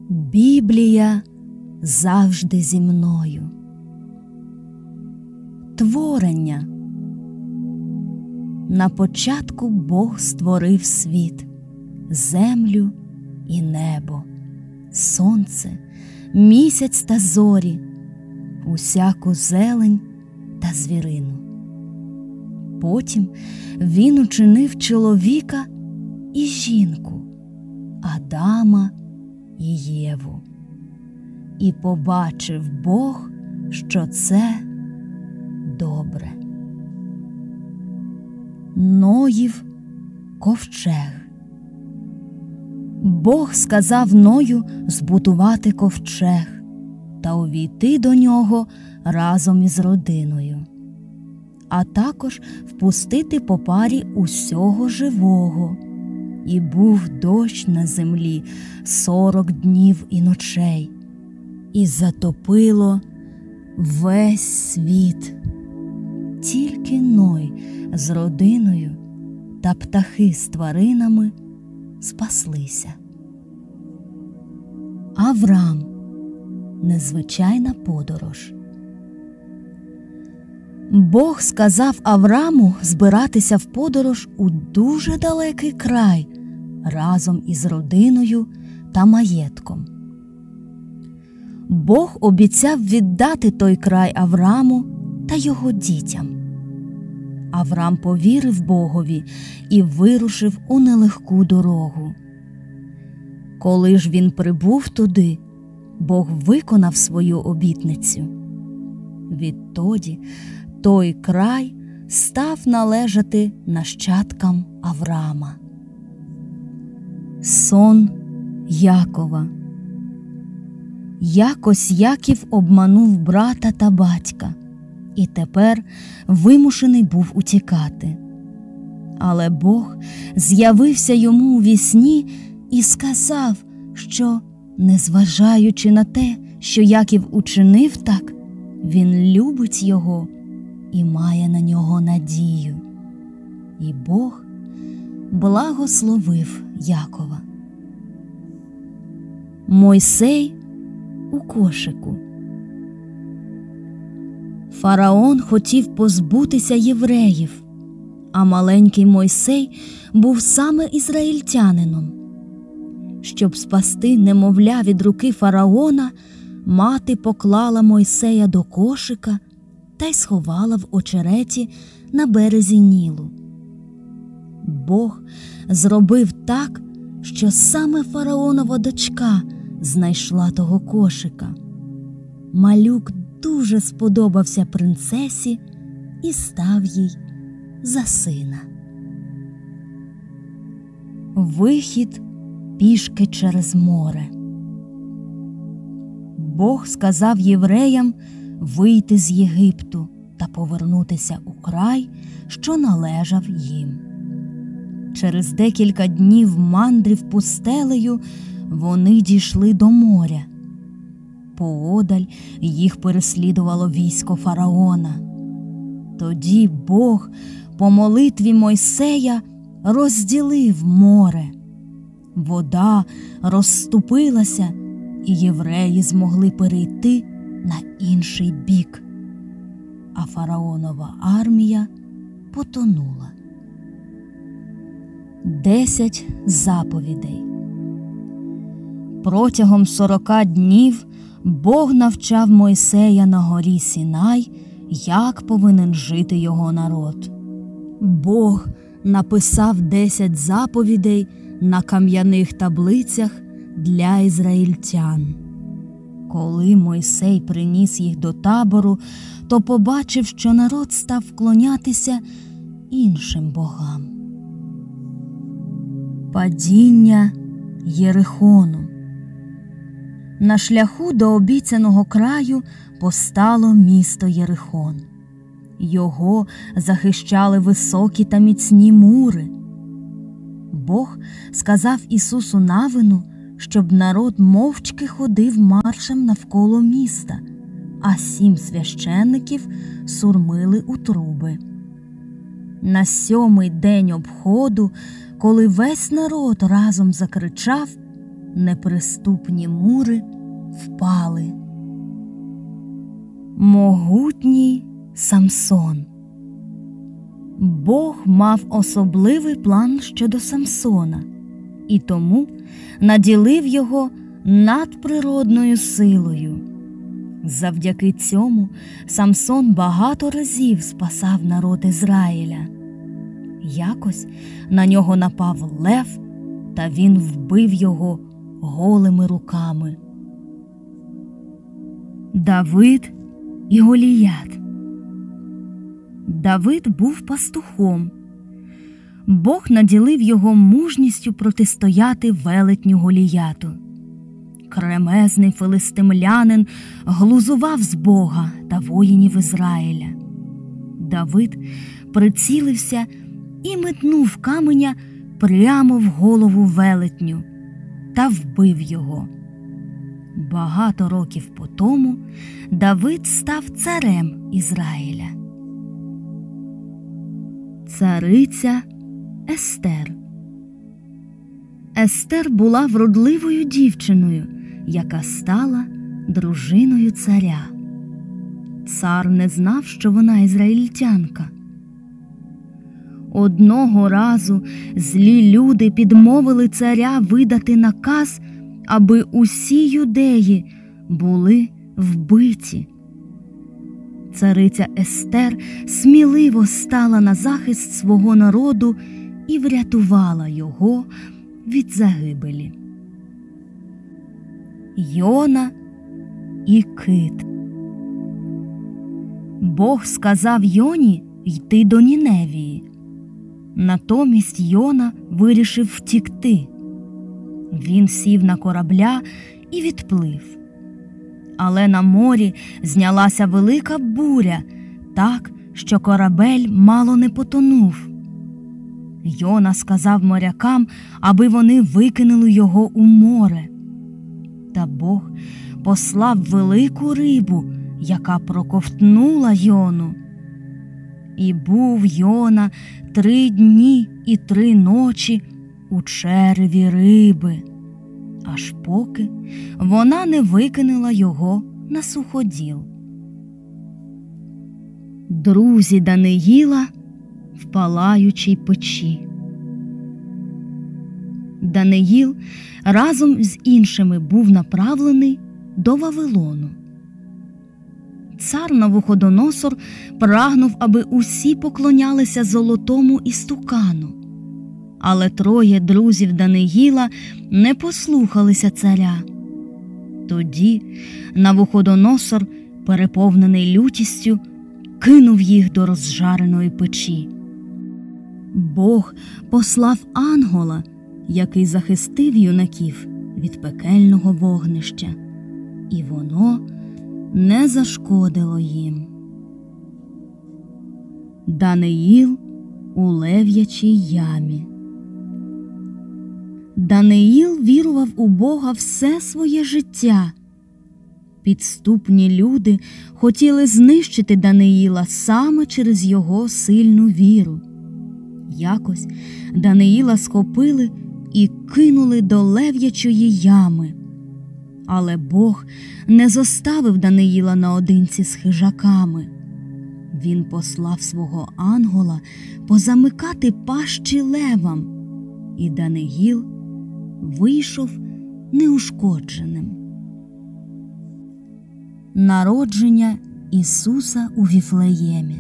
Біблія завжди зі мною. Творення. На початку Бог створив світ, землю і небо, сонце, місяць та зорі, усяку зелень та звірину. Потім він учинив чоловіка і жінку, Адама і Єву. І побачив Бог, що це добре. Ноїв ковчег. Бог сказав Ною збудувати ковчег та увійти до нього разом із родиною, а також впустити по парі усього живого. І був дощ на землі 40 днів і ночей, і затопило весь світ. Тільки Ной з родиною та птахи з тваринами спаслися. Аврам. Незвичайна подорож. Бог сказав Авраму збиратися в подорож у дуже далекий край разом із родиною та маєтком. Бог обіцяв віддати той край Авраму та його дітям. Аврам повірив Богові і вирушив у нелегку дорогу. Коли ж він прибув туди, Бог виконав свою обітницю. Відтоді той край став належати нащадкам Аврама. Сон Якова. Якось Яків обманув брата та батька, і тепер вимушений був утікати. Але Бог з'явився йому у вісні і сказав, що, незважаючи на те, що Яків учинив так, він любить його і має на нього надію. І Бог благословив Якова. Мойсей у кошику. Фараон хотів позбутися євреїв, а маленький Мойсей був саме ізраїльтянином. Щоб спасти немовля від руки фараона, мати поклала Мойсея до кошика та й сховала в очереті на березі Нілу. Бог зробив так, що саме фараонова дочка знайшла того кошика. Малюк дуже сподобався принцесі і став їй за сина. Вихід пішки через море. Бог сказав євреям вийти з Єгипту та повернутися у край, що належав їм. Через декілька днів мандрів пустелею вони дійшли до моря. Поодаль їх переслідувало військо фараона. Тоді Бог по молитві Мойсея розділив море. Вода розступилася, і євреї змогли перейти на інший бік, а фараонова армія потонула. 10 заповідей. Протягом 40 днів Бог навчав Мойсея на горі Сінай, як повинен жити його народ. Бог написав 10 заповідей на кам'яних таблицях для ізраїльтян. Коли Мойсей приніс їх до табору, то побачив, що народ став вклонятися іншим богам. Падіння Єрихону. На шляху до обіцяного краю постало місто Єрихон. Його захищали високі та міцні мури. Бог сказав Ісусу Навину, щоб народ мовчки ходив маршем навколо міста, а 7 священників сурмили у труби. На 7-й день обходу, коли весь народ разом закричав, неприступні мури впали. Могутній Самсон. Бог мав особливий план щодо Самсона, і тому наділив його надприродною силою. Завдяки цьому Самсон багато разів спасав народ Ізраїля. Якось на нього напав лев, та він вбив його голими руками. Давид і Голіят. Давид був пастухом. Бог наділив його мужністю протистояти велетню Голіяту. Кремезний филистимлянин глузував з Бога та воїнів Ізраїля. Давид прицілився і метнув каменя прямо в голову велетню та вбив його. Багато років потому Давид став царем Ізраїля. Цариця Естер. Естер була вродливою дівчиною, яка стала дружиною царя. Цар не знав, що вона ізраїльтянка. Одного разу злі люди підмовили царя видати наказ, аби усі юдеї були вбиті. Цариця Естер сміливо стала на захист свого народу і врятувала його від загибелі. Йона і кит. Бог сказав Йоні йти до Ніневії. Натомість Йона вирішив втікти. Він сів на корабля і відплив. Але на морі знялася велика буря, так, що корабель мало не потонув. Йона сказав морякам, аби вони викинули його у море. Та Бог послав велику рибу, яка проковтнула Йону. І був Йона 3 дні і 3 ночі у череві риби, аж поки вона не викинула його на суходіл. Друзі Даниїла в палаючій печі. Даниїл разом з іншими був направлений до Вавилону. Цар Навуходоносор прагнув, аби усі поклонялися золотому істукану. Але 3 друзів Даниїла не послухалися царя. Тоді Навуходоносор, переповнений лютістю, кинув їх до розжареної печі. Бог послав ангела, який захистив юнаків від пекельного вогнища, і воно не зашкодило їм. Даниїл у лев'ячій ямі. Даниїл вірував у Бога все своє життя. Підступні люди хотіли знищити Даниїла саме через його сильну віру. Якось Даниїла схопили і кинули до лев'ячої ями. Але Бог не зоставив Даниїла наодинці з хижаками. Він послав свого ангела позамикати пащі левам, і Даниїл вийшов неушкодженим. Народження Ісуса у Віфлеємі.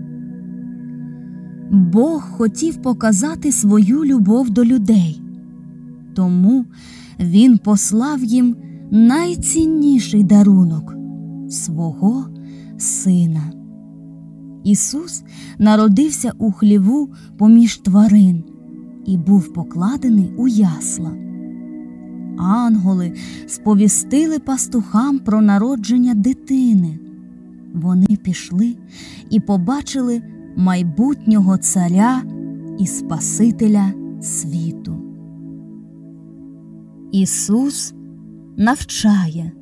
Бог хотів показати свою любов до людей, тому Він послав їм найцінніший дарунок – свого Сина. Ісус народився у хліву поміж тварин і був покладений у ясла. Ангели сповістили пастухам про народження дитини. Вони пішли і побачили майбутнього царя і Спасителя світу. Ісус навчає.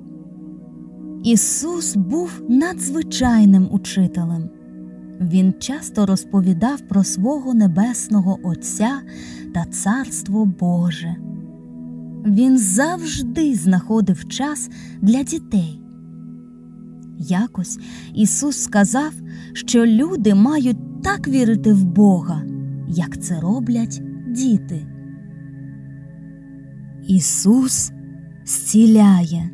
Ісус був надзвичайним учителем. Він часто розповідав про свого небесного Отця та Царство Боже. Він завжди знаходив час для дітей. Якось Ісус сказав, що люди мають так вірити в Бога, як це роблять діти. Ісус зціляє.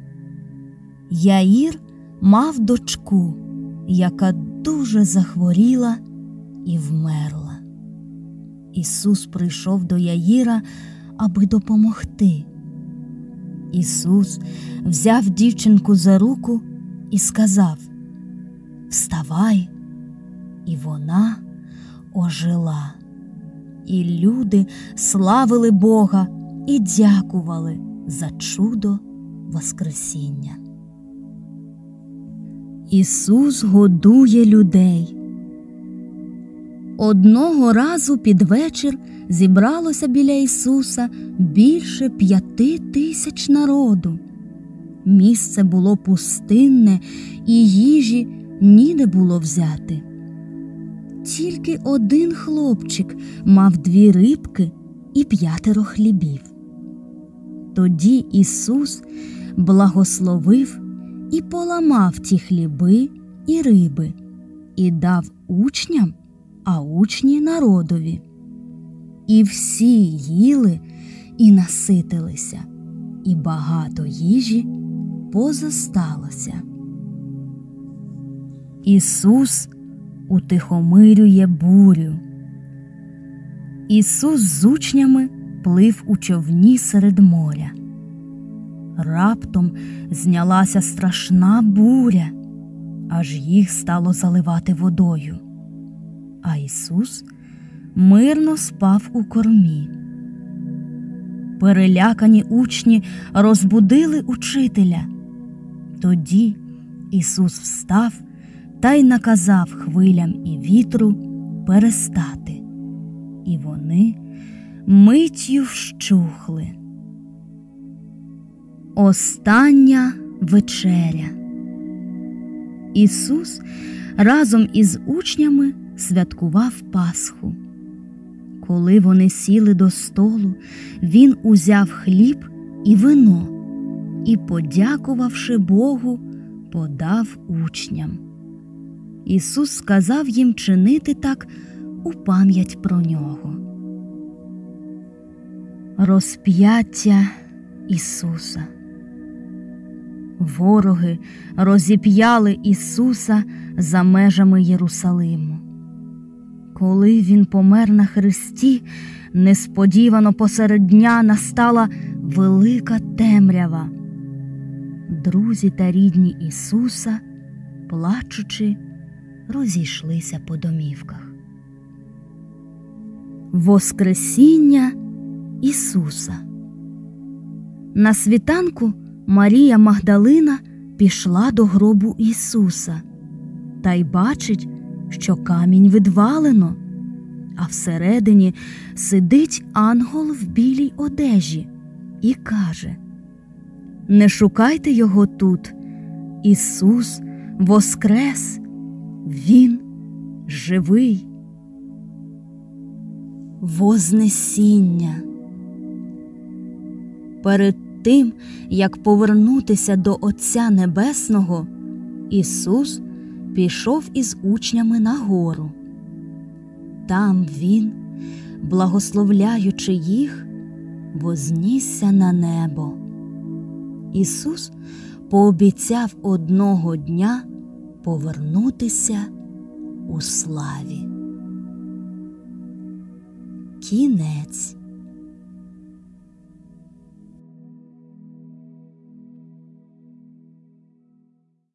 Яїр мав дочку, яка дуже захворіла і вмерла. Ісус прийшов до Яїра, аби допомогти. Ісус взяв дівчинку за руку і сказав: «Вставай!» І вона ожила. І люди славили Бога і дякували за чудо Воскресіння. Ісус годує людей. Одного разу під вечір зібралося біля Ісуса більше 5000 народу. Місце було пустинне, і їжі ніде було взяти. Тільки один хлопчик мав 2 рибки і 5 хлібів. Тоді Ісус благословив і поламав ті хліби і риби, і дав учням, а учні народові. І всі їли і наситилися, і багато їжі позосталося. Ісус утихомирює бурю. Ісус з учнями плив у човні серед моря. Раптом знялася страшна буря, аж їх стало заливати водою. А Ісус мирно спав у кормі. Перелякані учні розбудили учителя. Тоді Ісус встав та й наказав хвилям і вітру перестати. І вони миттю вщухли. Остання вечеря. Ісус разом із учнями святкував Пасху. Коли вони сіли до столу, Він узяв хліб і вино і, подякувавши Богу, подав учням. Ісус сказав їм чинити так у пам'ять про Нього. Розп'яття Ісуса. Вороги розіп'яли Ісуса за межами Єрусалиму. Коли Він помер на хресті, несподівано посеред дня настала велика темрява. Друзі та рідні Ісуса, плачучи, розійшлися по домівках. Воскресіння Ісуса. На світанку Марія Магдалина пішла до гробу Ісуса та й бачить, що камінь відвалено, а всередині сидить ангел в білій одежі і каже: «Не шукайте його тут, Ісус воскрес, Він живий». Вознесіння. Перед тим, як повернутися до Отця Небесного, Ісус пішов із учнями на гору. Там Він, благословляючи їх, вознісся на небо. Ісус пообіцяв одного дня повернутися у славі. Кінець.